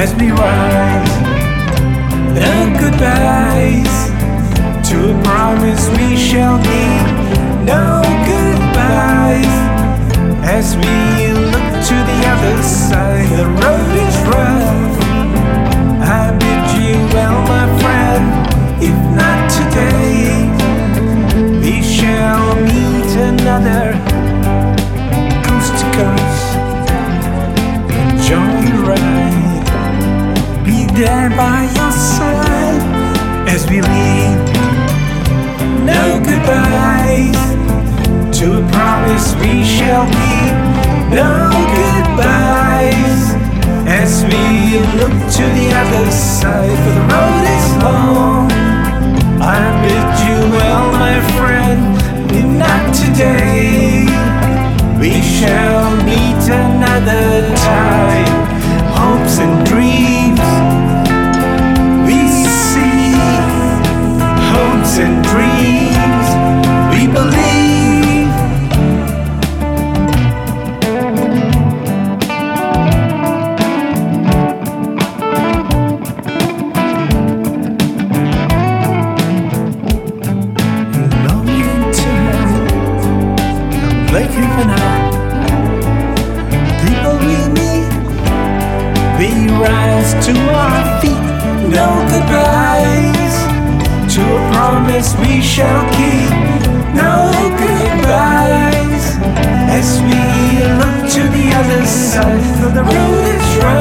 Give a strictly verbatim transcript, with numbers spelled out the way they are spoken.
as we rise. No goodbyes to a promise we shall keep. No goodbyes as we look to the other side. The road is rough, I bid you well, my friend. If not today, we shall meet another coast to coast. Enjoy the ride, be there by your side as we leave. No goodbyes to a promise we shall keep. No goodbyes as we look to the other side. For the road is long, I bid you well, my friend. If not today, we shall meet another time. Hopes and dreams we see, hopes and dreams we believe. Like you and I, people we meet, we rise to our feet. No goodbyes to a promise we shall keep. No goodbyes as we look to the other side. For the road is rough,